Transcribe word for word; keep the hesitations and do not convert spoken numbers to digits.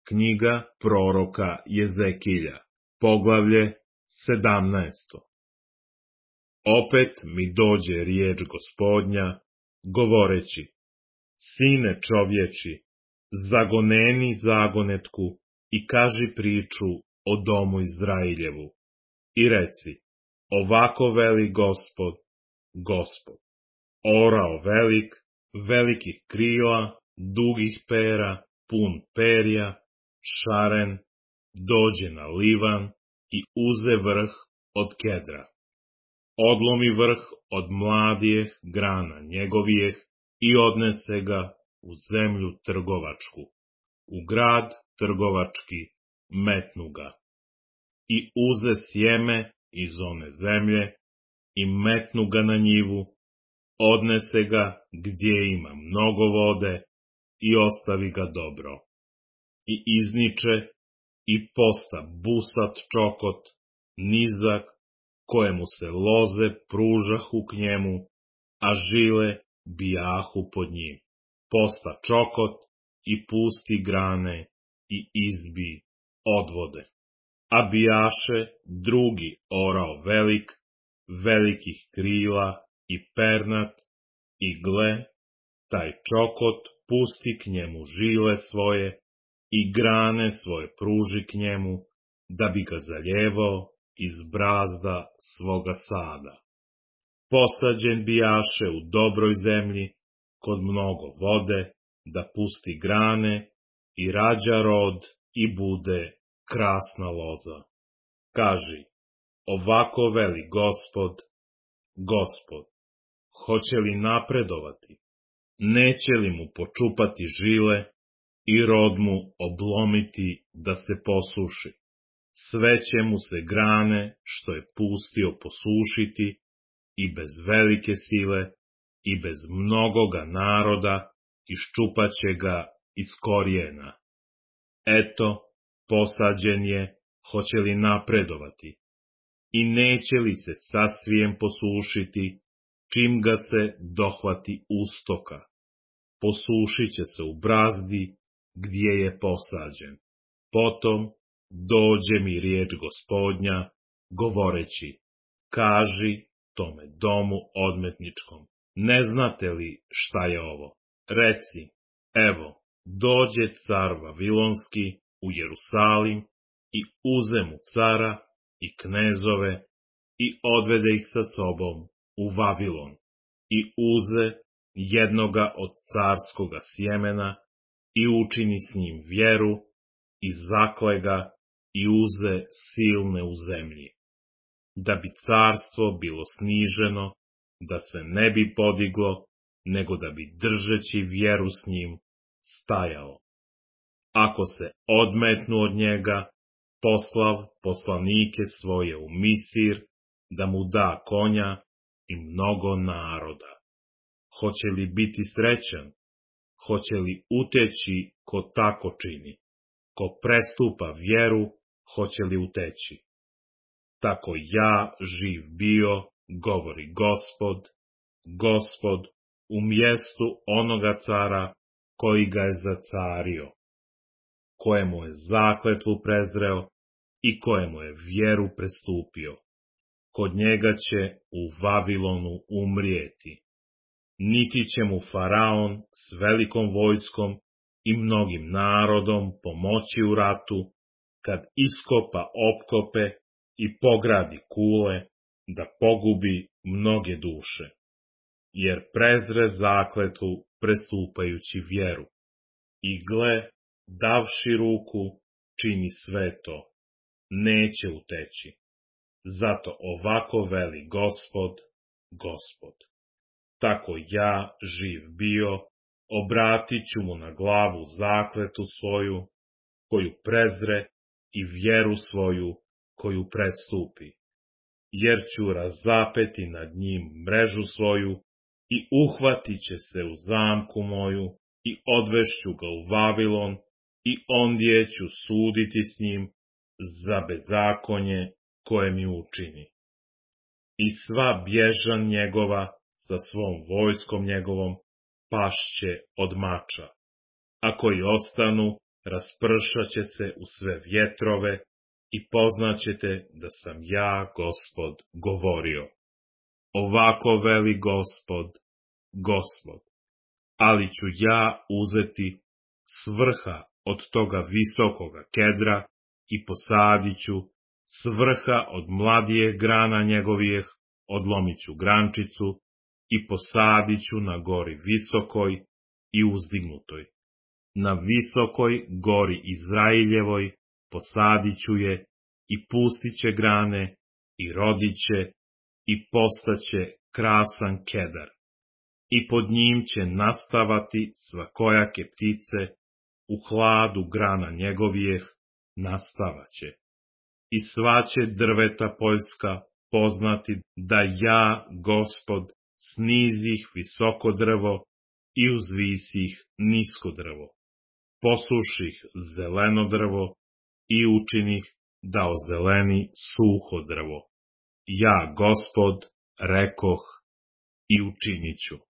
Knjiga proroka Jezekilja, poglavlje sedamnaesto. Opet mi dođe riječ Gospodnja, govoreći: Sine čovječi, zagoneni zagonetku i kaži priču o domu Izrailjevu. I reci: ovako veli Gospod, Gospod. Orao velik, velikih krila, dugih pera, pun perja, šaren, dođe na Livan i uze vrh od kedra. Odlomi vrh od mladijeh grana njegovijeh i odnese ga u zemlju trgovačku, u grad trgovački metnu ga. I uze sjeme iz one zemlje i metnu ga na njivu, odnese ga gdje ima mnogo vode i ostavi ga dobro. I izniče i posta busat čokot, nizak, kojemu se loze pružahu k njemu, a žile bijahu pod njim. Posta čokot i pusti grane i izbi odvode. A bijaše drugi orao velik, velikih krila i pernat, i gle, taj čokot pusti k njemu žile svoje i grane svoje pruži k njemu, da bi ga zaljevao iz brazda svoga sada. Posađen bijaše u dobroj zemlji, kod mnogo vode, da pusti grane i rađa rod i bude krasna loza. Kaži: ovako veli Gospod, Gospod. Hoće li napredovati? Neće li mu počupati žile i rod mu oblomiti da se posuši? Sve će mu se grane što je pustio posušiti i bez velike sile i bez mnogoga naroda iščupaće ga iz korijena. Eto, posađen je, hoće li napredovati? I neće li se sasvijem posušiti, čim ga se dohvati ustoka? Posušit će se u brazdi gdje je posađen. Potom dođe mi riječ Gospodnja, govoreći: kaži tome domu odmetničkom, ne znate li šta je ovo? Reci: evo, dođe car Vavilonski u Jerusalim i uze mu cara i knezove i odvede ih sa sobom u Vavilon i uze jednoga od carskoga sjemena i učini s njim vjeru i zakle ga i uze silne u zemlji, da bi carstvo bilo sniženo, da se ne bi podiglo, nego da bi držeći vjeru s njim stajao. Ako se odmetnu od njega, poslav poslanike svoje u Misir, da mu da konja i mnogo naroda. Hoće li biti srećan? Hoće li uteći ko tako čini? Ko prestupa vjeru, hoće li uteći? Tako ja živ bio, govori Gospod, Gospod, u mjestu onoga cara koji ga je zacario, kojemu je zakletvu prezreo i kojemu je vjeru prestupio. Kod njega će u Vavilonu umrijeti. Niti će mu Faraon s velikom vojskom i mnogim narodom pomoći u ratu, kad iskopa opkope i pogradi kule, da pogubi mnoge duše. Jer prezre zakletvu prestupajući vjeru. I gle, davši ruku, čini sve to. Neće uteći. Zato ovako veli Gospod, Gospod. Tako ja, živ bio, obratit ću mu na glavu zakletu svoju, koju prezre, i vjeru svoju, koju prestupi. Jer ću razapeti nad njim mrežu svoju i uhvatit će se u zamku moju i odvešću ga u Vavilon i ondje ću suditi s njim za bezakonje koje mi učini. I sva bježan njegova sa svom vojskom njegovom pašće od mača, a koji ostanu raspršaće se u sve vjetrove i poznaćete da sam ja, Gospod, govorio. Ovako veli Gospod, Gospod, ali ću ja uzeti s vrha od toga visokoga kedra i posadit ću s vrha od mladijeg grana njegovijeh, odlomit ću grančicu i posadit ću na gori visokoj i uzdignutoj. Na visokoj gori Izraeljevoj posadit ću je i pustit će grane i rodit će i postaće krasan kedar. I pod njim će nastavati svakojake ptice, u hladu grana njegovijeh nastavaće. I sva će drveta poljska poznati da ja, Gospod, snizih visoko drvo i uzvisih nisko drvo. Posuših zeleno drvo i učinih da ozeleni suho drvo. Ja, Gospod, rekoh i učinit ću.